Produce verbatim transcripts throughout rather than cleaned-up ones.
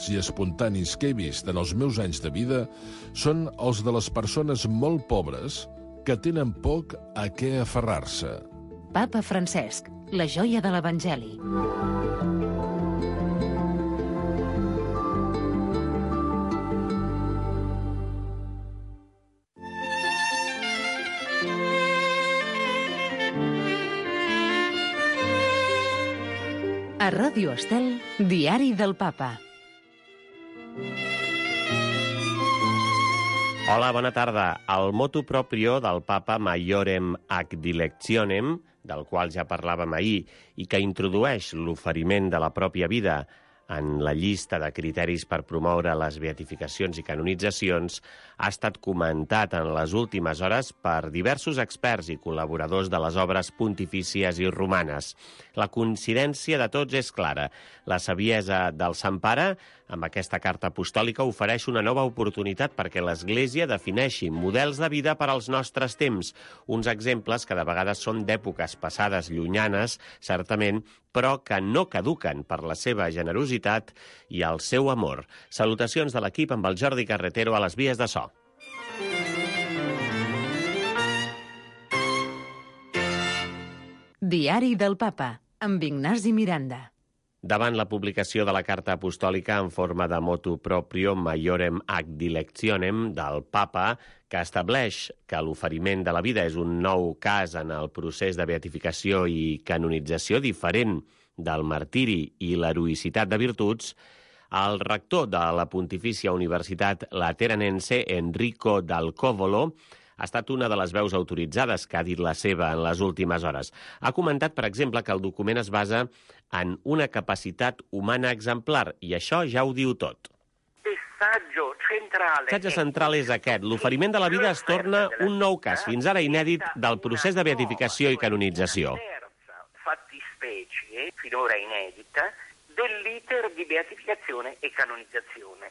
naturals i espontanis que he vist en els meus anys de vida són els de les persones molt pobres que tenen poc a què aferrar-se. Papa Francesc, la joia de l'Evangeli. A Ràdio Estel, Diari del Papa. Hola, bona tarda. El motu proprio del Papa Maiorem ac dilectionem, del qual ja parlàvem ahir, i que introdueix l'oferiment de la pròpia vida en la llista de criteris per promoure les beatificacions i canonitzacions, ha estat comentat en les últimes hores per diversos experts i col·laboradors de les obres pontifícies i romanes. La coincidència de tots és clara. La saviesa del Sant Pare, amb aquesta carta apostòlica, ofereix una nova oportunitat perquè l'Església defineixi models de vida per als nostres temps, uns exemples que de vegades són d'èpoques passades llunyanes, certament, però que no caduquen per la seva generositat i el seu amor. Salutacions de l'equip amb el Jordi Carretero a les vies de so. Diari del Papa, amb Ignasi Miranda. Davant la publicació de la carta apostòlica en forma de motu proprio Maiorem ac dilectionem del Papa, que estableix que l'oferiment de la vida és un nou cas en el procés de beatificació i canonització diferent del martiri i l'heroïcitat de virtuts, el rector de la Pontifícia Universitat Lateranense, Enrico Dal Covolo, ha estat una de les veus autoritzades que ha dit la seva en les últimes hores. Ha comentat, per exemple, que el document es basa en una capacitat humana exemplar, i això ja ho diu tot. El missatge central és aquest. L'oferiment de la vida es torna un nou cas, fins ara inèdit, del procés de beatificació i canonització. Fattispecie, finora inedita, dell'iter di beatificazione e canonizzazione.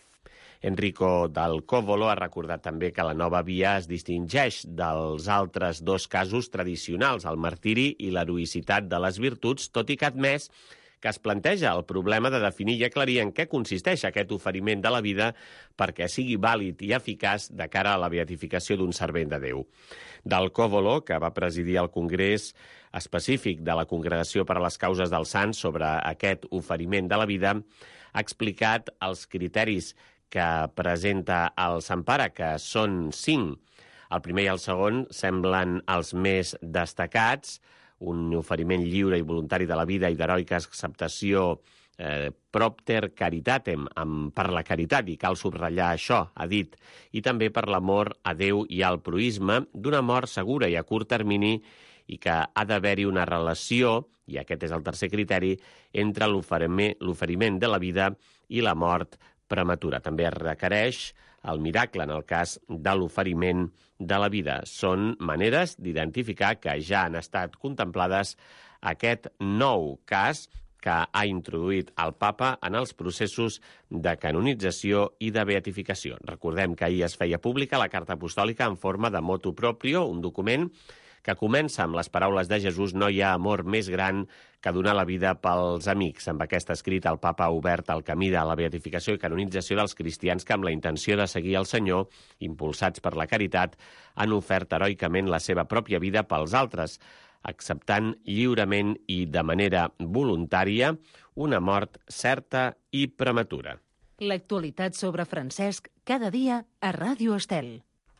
Enrico Dal Covolo ha recordat també que la nova via es distingeix dels altres dos casos tradicionals, el martiri i l'heroïcitat de les virtuts, tot i que ha admès que es planteja el problema de definir i aclarir en què consisteix aquest oferiment de la vida perquè sigui vàlid i eficaç de cara a la beatificació d'un servent de Déu. Dal Covolo, que va presidir el congrés específic de la Congregació per a les Causes dels Sants sobre aquest oferiment de la vida, ha explicat els criteris que presenta el Sant Pare, que són cinc. El primer i el segon semblen els més destacats, un oferiment lliure i voluntari de la vida i d'heroica acceptació eh, propter caritatem, amb, per la caritat, i cal subratllar això, ha dit, i també per l'amor a Déu i al proïsme, d'una mort segura i a curt termini, i que ha d'haver-hi una relació, i aquest és el tercer criteri, entre l'oferiment de la vida i la mort prematura. També es requereix el miracle en el cas de l'oferiment de la vida. Són maneres d'identificar que ja han estat contemplades aquest nou cas que ha introduït el Papa en els processos de canonització i de beatificació. Recordem que ahir es feia pública la carta apostòlica en forma de motu proprio, un document que comença amb les paraules de Jesús: no hi ha amor més gran que donar la vida pels amics. Amb aquest escrit, el Papa ha obert el camí de la beatificació i canonització dels cristians que, amb la intenció de seguir el Senyor, impulsats per la caritat, han ofert heroicament la seva pròpia vida pels altres, acceptant lliurement i de manera voluntària una mort certa i prematura. L'actualitat sobre Francesc, cada dia a Ràdio Estel.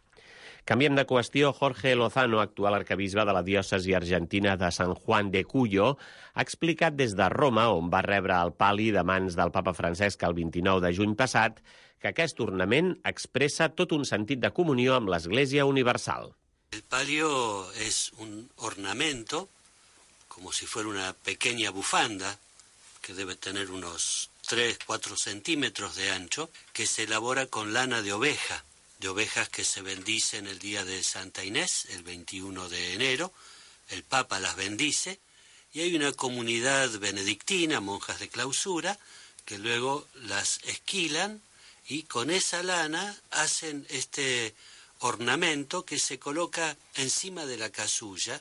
Canviem de qüestió. Jorge Lozano, actual arquebisbe de la diòcesi argentina de San Juan de Cuyo, ha explicat des de Roma, on va rebre el pali de mans del Papa Francesc el vint-i-nou de juny passat, que aquest ornament expressa tot un sentit de comunió amb l'Església Universal. El palio es un ornamento, como si fuera una pequeña bufanda, que debe tener unos tres a cuatro centímetros de ancho, que se elabora con lana de oveja. de ovejas que se bendicen el día de Santa Inés, el veintiuno de enero. El Papa las bendice y hay una comunidad benedictina, monjas de clausura, que luego las esquilan y con esa lana hacen este ornamento que se coloca encima de la casulla,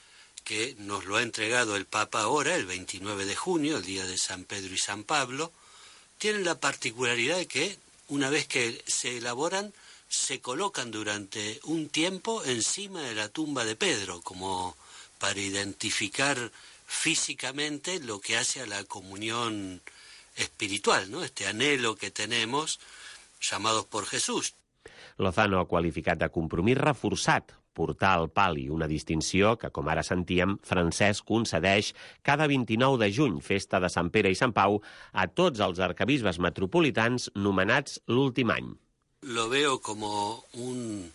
que nos lo ha entregado el Papa ahora, el veintinueve de junio, el día de San Pedro y San Pablo, tienen la particularidad de que una vez que se elaboran, se colocan durante un tiempo encima de la tumba de Pedro, como para identificar físicamente lo que hace a la comunión espiritual, ¿no? Este anhelo que tenemos, llamados por Jesús. Lozano ha qualificat de compromís reforçat portar al pal·li, una distinció que, com ara sentíem, Francesc concedeix cada vint-i-nou de juny, festa de Sant Pere i Sant Pau, a tots els arquebisbes metropolitans nomenats l'últim any. Lo veo como un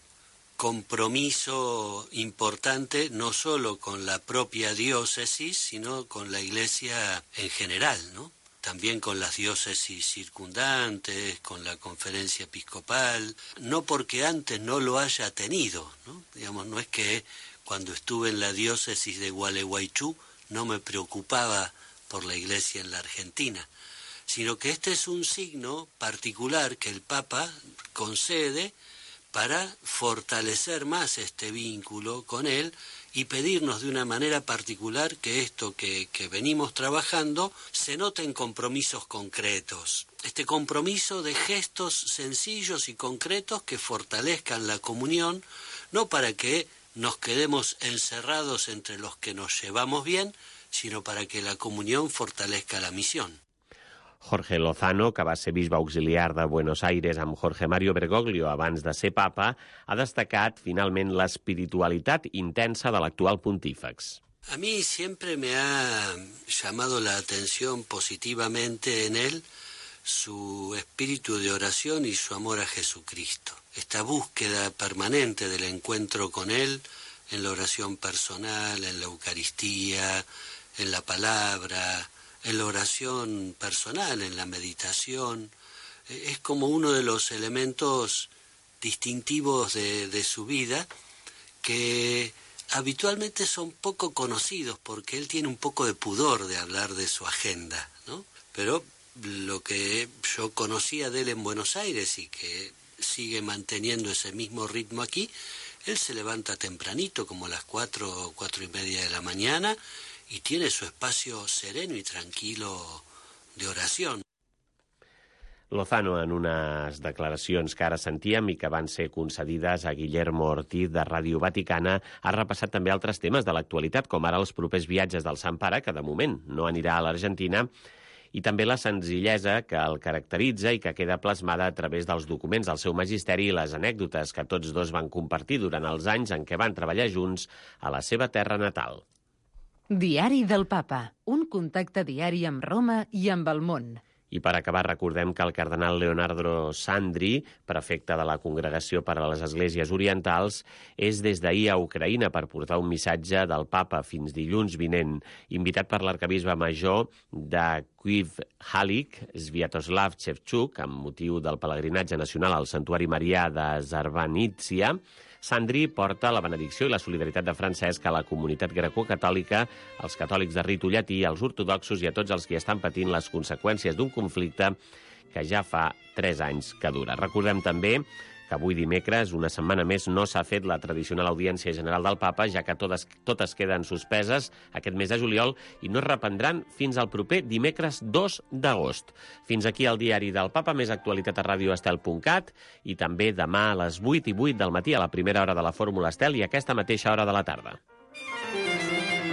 compromiso importante no solo con la propia diócesis, sino con la Iglesia en general, ¿no? También con las diócesis circundantes, con la conferencia episcopal, no porque antes no lo haya tenido, ¿no? Digamos, no es que cuando estuve en la diócesis de Gualeguaychú no me preocupaba por la Iglesia en la Argentina, sino que este es un signo particular que el Papa concede para fortalecer más este vínculo con él y pedirnos de una manera particular que esto que, que venimos trabajando se note en compromisos concretos. Este compromiso de gestos sencillos y concretos que fortalezcan la comunión, no para que nos quedemos encerrados entre los que nos llevamos bien, sino para que la comunión fortalezca la misión. Jorge Lozano, que va ser bisbe auxiliar de Buenos Aires amb Jorge Mario Bergoglio abans de ser papa, ha destacat finalment l'espiritualitat intensa de l'actual pontífex. A mí siempre me ha llamado la atención positivamente en él su espíritu de oración y su amor a Jesucristo. Esta búsqueda permanente del encuentro con él en la oración personal, en la Eucaristía, en la palabra, en la oración personal, en la meditación, es como uno de los elementos distintivos de, de su vida que habitualmente son poco conocidos porque él tiene un poco de pudor de hablar de su agenda, ¿no? Pero lo que yo conocía de él en Buenos Aires y que sigue manteniendo ese mismo ritmo aquí, él se levanta tempranito, como a las cuatro, cuatro y media de la mañana, y tiene su espacio sereno y tranquilo de oración. Lozano, en unes declaracions que ara sentíem i que van ser concedides a Guillermo Ortiz de Ràdio Vaticana, ha repassat també altres temes de l'actualitat, com ara els propers viatges del Sant Pare, que de moment no anirà a l'Argentina, i també la senzillesa que el caracteritza i que queda plasmada a través dels documents del seu magisteri i les anècdotes que tots dos van compartir durant els anys en què van treballar junts a la seva terra natal. Diari del Papa, un contacte diari amb Roma i amb el món. I per acabar, recordem que el cardenal Leonardo Sandri, prefecte de la Congregació per a les Esglésies Orientals, és des d'ahir a Ucraïna per portar un missatge del Papa fins dilluns vinent, invitat per l'arquebisbe major de Kyiv Halik, Sviatoslav Shevchuk, amb motiu del pelegrinatge nacional al Santuari Marià de Zarvanitsia. Sandri porta la benedicció i la solidaritat de Francesc a la comunitat greco-catòlica, als catòlics de ritu llatí, als ortodoxos i a tots els que estan patint les conseqüències d'un conflicte que ja fa tres anys que dura. Recordem també que avui dimecres, una setmana més, no s'ha fet la tradicional audiència general del Papa, ja que totes, totes queden suspeses aquest mes de juliol i no es reprendran fins al proper dimecres dos d'agost. Fins aquí el diari del Papa, més actualitat a radio estel punt cat i també demà a les vuit i vuit del matí a la primera hora de la Fórmula Estel i a aquesta mateixa hora de la tarda.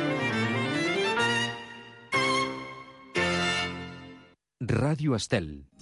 Ràdio Estel.